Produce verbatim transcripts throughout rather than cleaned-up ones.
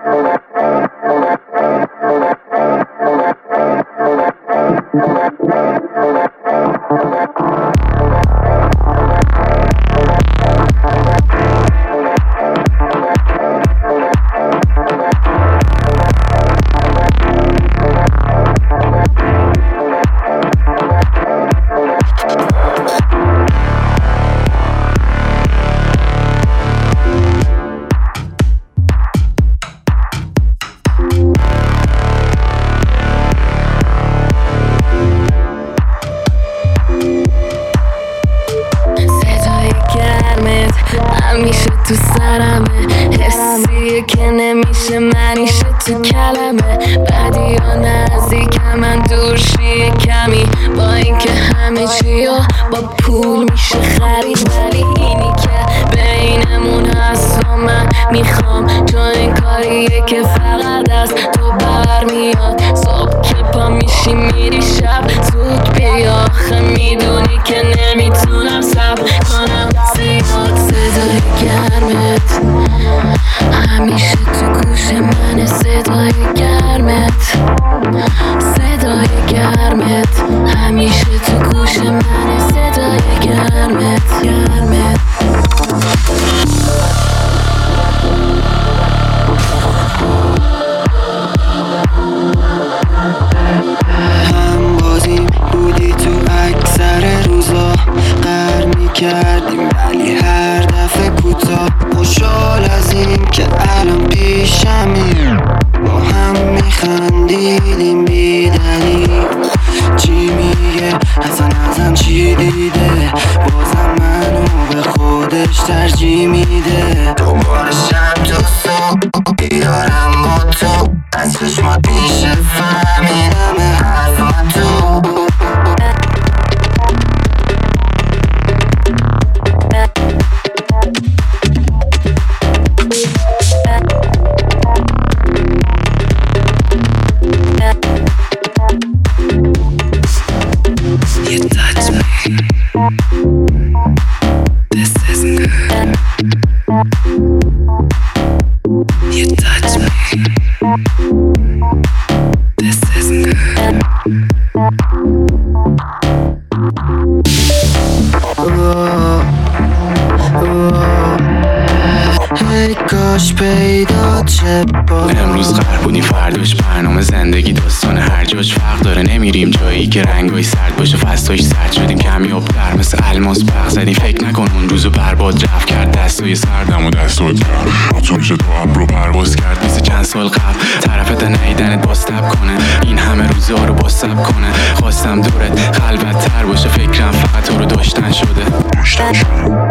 امروز قرار بودیم فرداش برنامه زندگی داستان هر جاش فرق داره، نمیریم جایی که رنگای سرد باشه، فصلش سرد شدیم کمیاب در مثل الماس برق زدیم، فکر نکن اون روزو برباد رفت کرد، دستای سردم و دستات گرم تو میشه تو هم رو پرواز کرد مثل چند سال قبل، طرفت نیدنت باز تب کنه، این همه روزا رو باز سب کنه، خواستم دورت خلوت تر باشه، فکرم فقط تو رو داشتن شده داشتن شده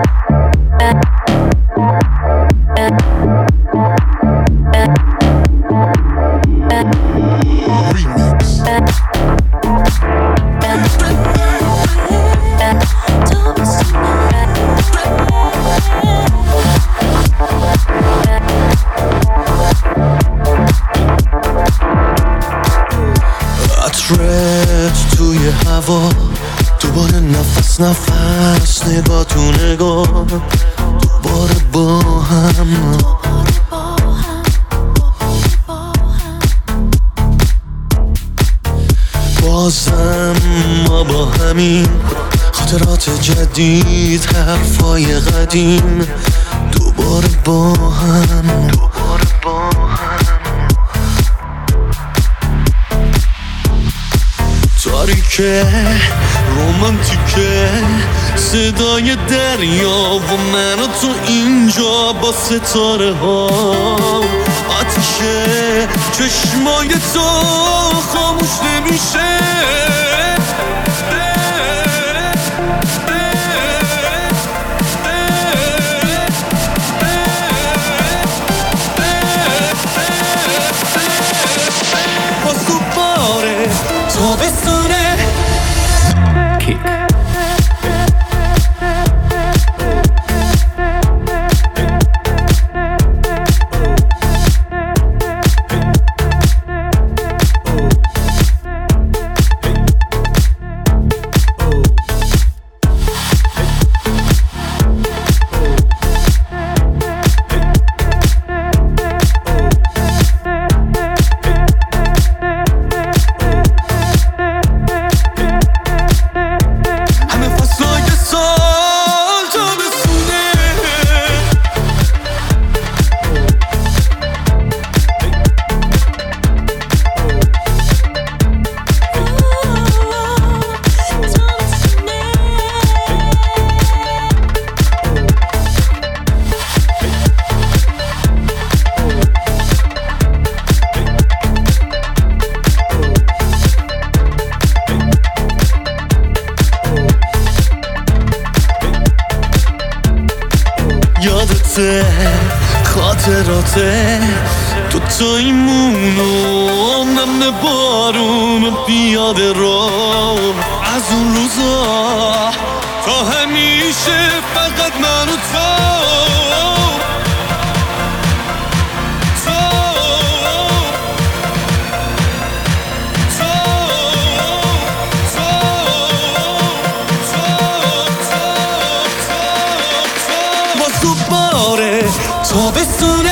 عطرت توی هوا، دوباره نفس نفس، نگاه تو نگاه، دوباره با هم، بازم ما با همین خاطرات جدید، حرفای قدیم، دوباره با هم، دوباره با هم. تاریکه رومانتیکه صدای دریا و من و تو اینجا با ستاره ها، آتیشه چشمای تو خاموش نمیشه، باز دوباره تابستونه تو تایمونو نم بارون پیاده رو از اون روزا تا همیشه فقط من و تو تابستونه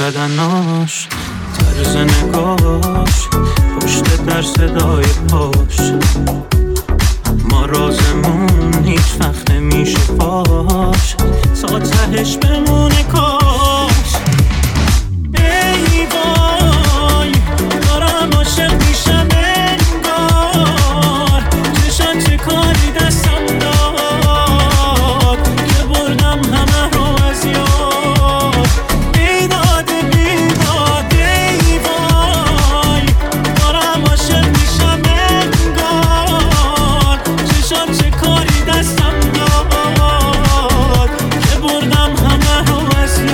زدناش، طرز نگاش، پشت در صدای پاش، ما رازمون هیچ وقت نمیشه فاش، تا تهش بمونه کاش. ای وای دارم عاشق میشم انگار، چشم چه کاری دستم داد که بردم همه رو از یاد. بیداد بیداد ای وای دارم عاشق میشم انگار، چشم چه کاری دستم داد که بردم همه رو از یاد.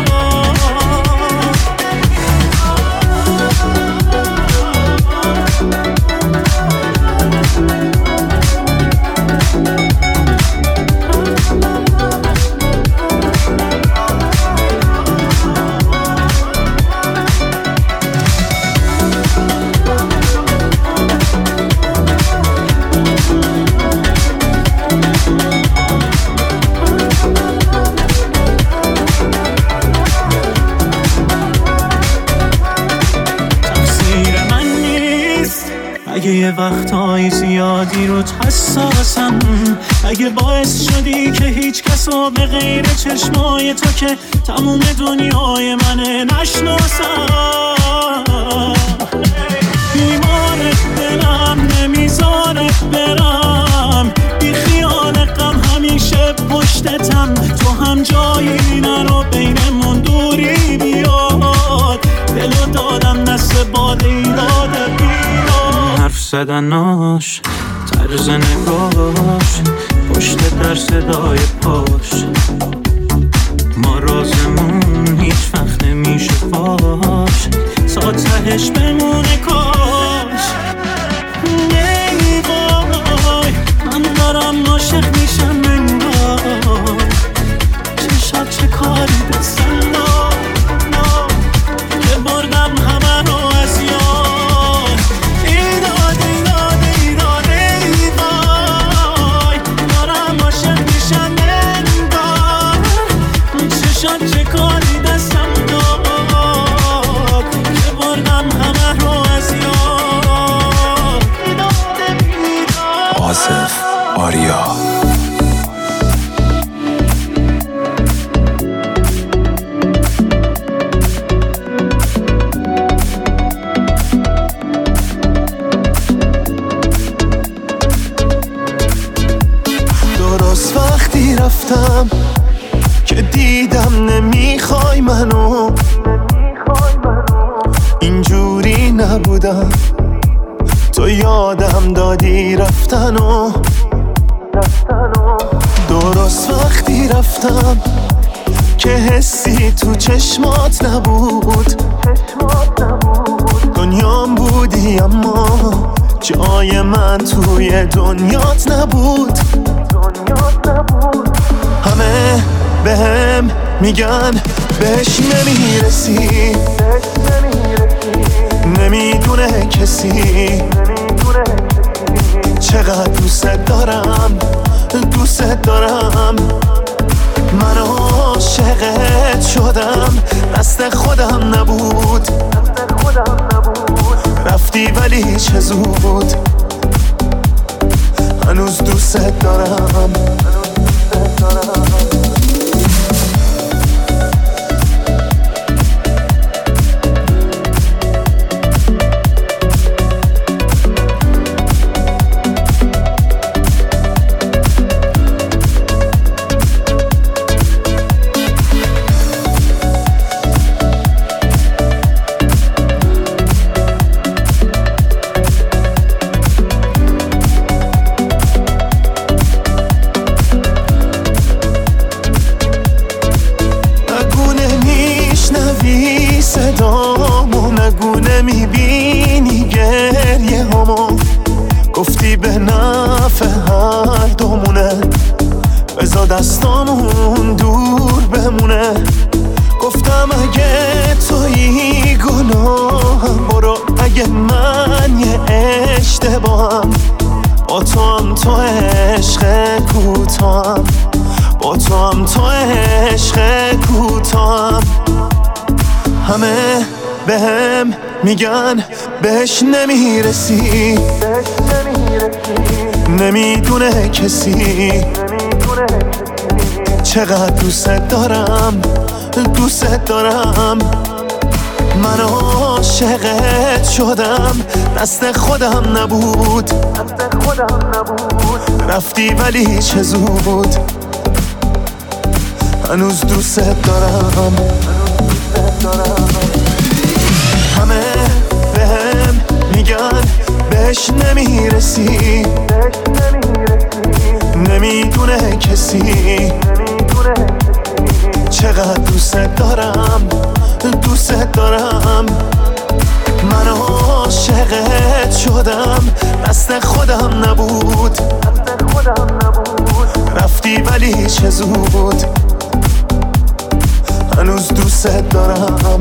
اگه یه وقتایی زیادی رو حساسم، اگه باعث شدی که هیچ کسو به غیر چشمای تو که تموم دنیای منه نشناسم، بیمار دلم نمیذارت برم، بی خیال غم همیشه پشتتم، تو هم جایی نرو بینمون دوری بیاد، دلو دادم دست باد ایراد بیاد. حرف زدناش، طرز نگاش، پشت در صدای پاش، ما رازمون هیچ وقت نمیشه فاش، تا تهش بمونه کاش. ای وای من دارم عاشق میشم انگار، چشات چه کاری دستم داد که بردم همه رو از یاد. ایداد ایداد ایداد ای وای دارم عاشق میشم انگار، چشات چه کاری دستم داد که بردم همه رو از یاد. آصف آریا درست وقتی رفتم که دیدم نمیخوای منو، اینجوری نبودم تو یادم دادی رفتنو. درست وقتی رفتم که حسی تو چشمات نبود، دنیام بودی اما جای من توی دنیات نبود. همه بهم میگن بهش نمیرسی، نمیدونه کسی چقدر دوست دارم، دوست دارم. من عاشقت شدم، دست خودم نبود، رفتی ولی چه زود، هنوز دوست دارم. صدامو نگو نمیبینی گریه همو، گفتی به نفع هر دومونه، بذار دستامون دور بمونه. گفتم اگه تویی گناهم برو، اگه من یه اشتباهم، با تو هم تو عشق کوتاهم، با تو هم تو عشق کوتاهم. همه بهم میگن بهش نمیرسی، نمیدونه کسی چقدر دوست دارم، دوست دارم. من عاشقت شدم، دست خودم نبود، رفتی ولی چه زود، هنوز دوست دارم. همه بهم میگن بهش نمیرسی، نمیدونه کسی چقدر دوست دارم، دوست دارم. من عاشقت شدم، دست خودم نبود، رفتی ولی چه زود، هنوز دوست دارم.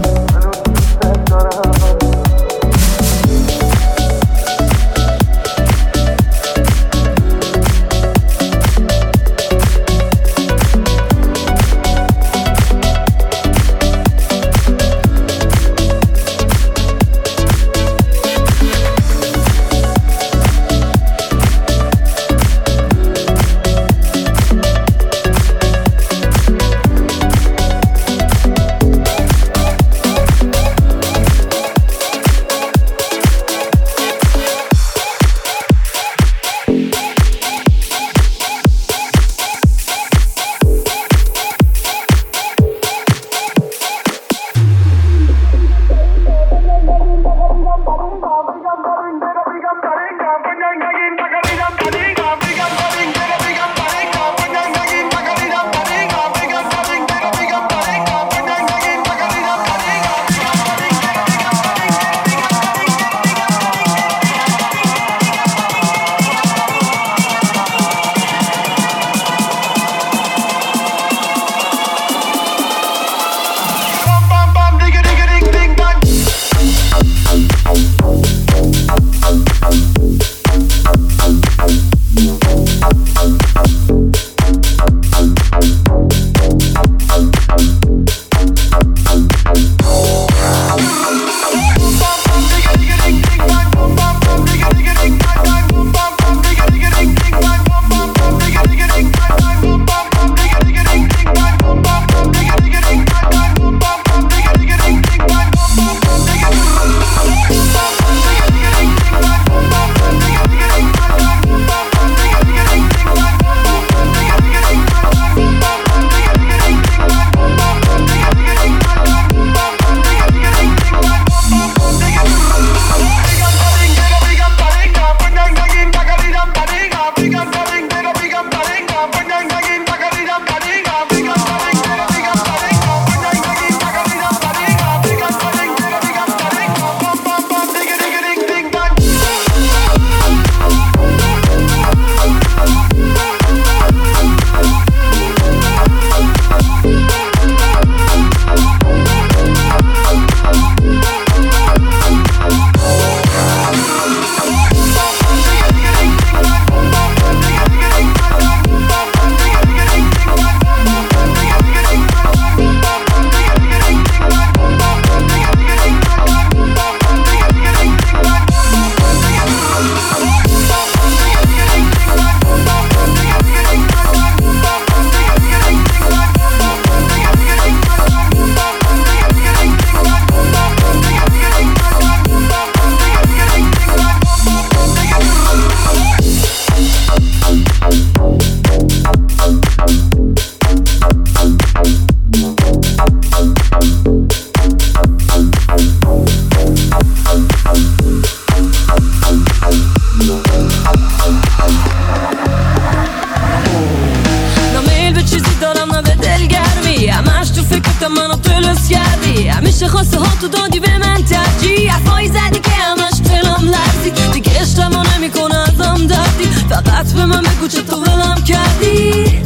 همیشه خواسته ها تو دادی به من ترجیح، حرفایی زدی که همش دلم لرزید، دیگه اشتباه نمیکنه ازم دردی، فقط به من بگو چطور ولم کردی،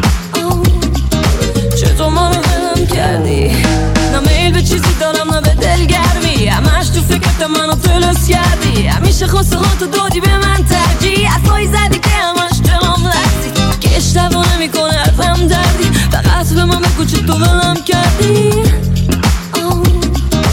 چطور منو ولم کردی. نه میل به چیزی دارم نه به دلگرمی، همش تو فکرت منو دلس کردی، همیشه خواسته ها تو دادی به من ترجیح، حرفایی زدی که همش دلم لرزید، دیگه اشتباه نمیکنه ازم دردی، فقط به من بگو چطور ولم کردی.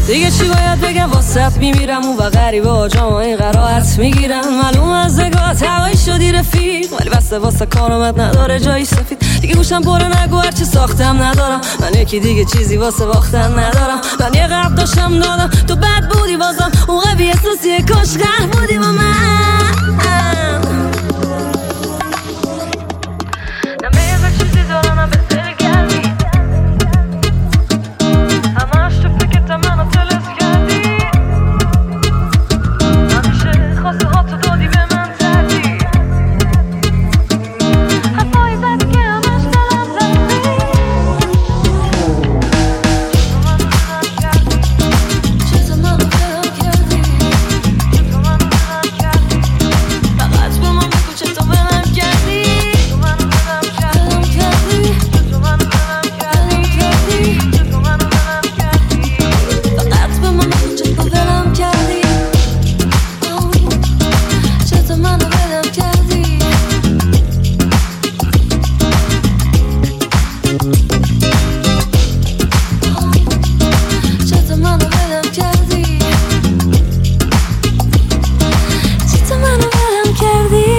دیگه چی باید بگم واسط میمیرم اون و غریبه ها جامعه قرائت میگیرم معلوم از نگاه هوایی شدی رفیق ولی بسته واسه کارامت نداره جایی سفید دیگه گوشم پره نگو هرچی ساختم ندارم من یکی دیگه چیزی واسه باختن ندارم من یه قرب داشتم دادم تو بد بودی بازم اون قوی احساسی کاش قهر بودی با من نمیگه چیزی دارم به دل گردی همش تو فکرت منو تلس کردی همیشه خواسته ها تو دادی به من تردی حرفایی زدی که همش دلم زدی چیز منو دلم کردی چیز منو دلم کردی فقط به من بگو چطور بلم کردی چیز منو دلم کردی چیز منو دلم کردی چیز منو دلم کردی فقط به من بگو چطور بلم کردی چطور منو بلم کردی چطور منو بلم کردی چطور منو بلم کردی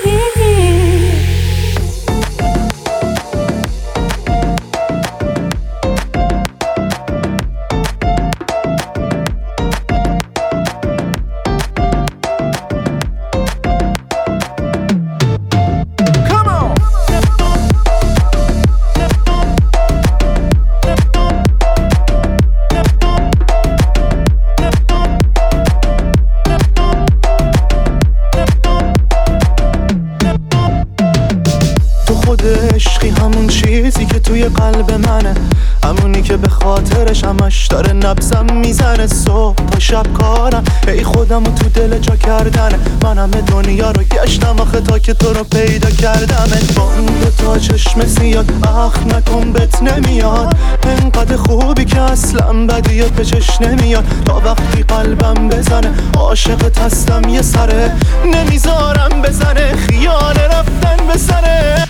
تو خود عشقی همون چیزی که توی قلب منه همونی که به خاطرش همش داره نبضم میزنه صبح تا شب کارم ای خودمو تو دل جا کردنه من همه دنیا رو گشتم آخه تا که تو رو پیدا کردم با اون دوتا چشم سیاد اخ نکن بهت نمیاد انقدر خوبی که اصلا بدیت به چش نمیاد تا وقتی قلبم بزنه عاشقت هستم یه سره نمیذارم بزنه خیال رفتن به سره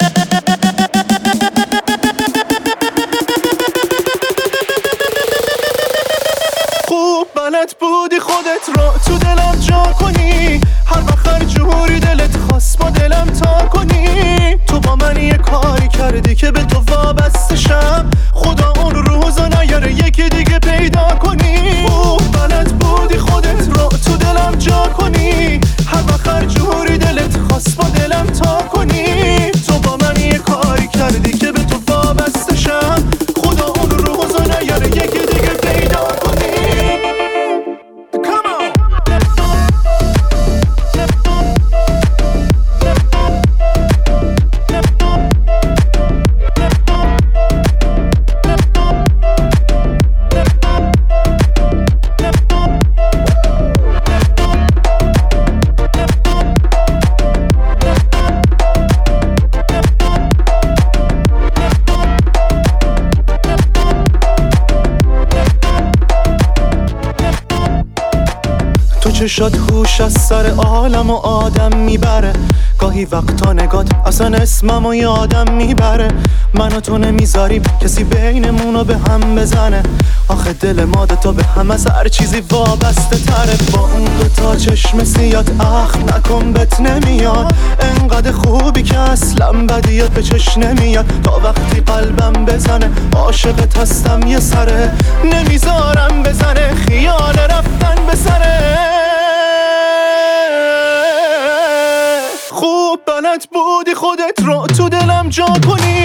خوب بلد بودی خودت رو تو دلم جا کنی هر وقت هر جوری دلت خواست با دلم تا کنی تو با من یه کاری کردی که به تو وابسته شم خدا اون روزا نیاره یکی دیگه پیدا کنی خوب بلد بودی خودت رو تو دلم جا کنی هر وقت هر جوری دلت خواست با دلم تا کنی تو با من یه کاری کردی که به تو وابسته شم خدا اون روزا نیاره یکی دیگه پیدا کنی چشات هوش از سر عالم و آدم میبره گاهی وقتا نگات اصلا اسممو یادم میبره من و تو نمیذاریم کسی بینمونو به هم بزنه آخه دل ما دوتا به هم از هر چیزی وابسته تره با اون دوتا چشم سیاد اخ نکن بهت نمیاد انقدر خوبی که اصلا بدیت به چش نمیاد تا وقتی قلبم بزنه عاشقت هستم یه سره نمیذارم بزنه خیال رفتن به سره خوب بلد بودی خودت رو تو دلم جا کنی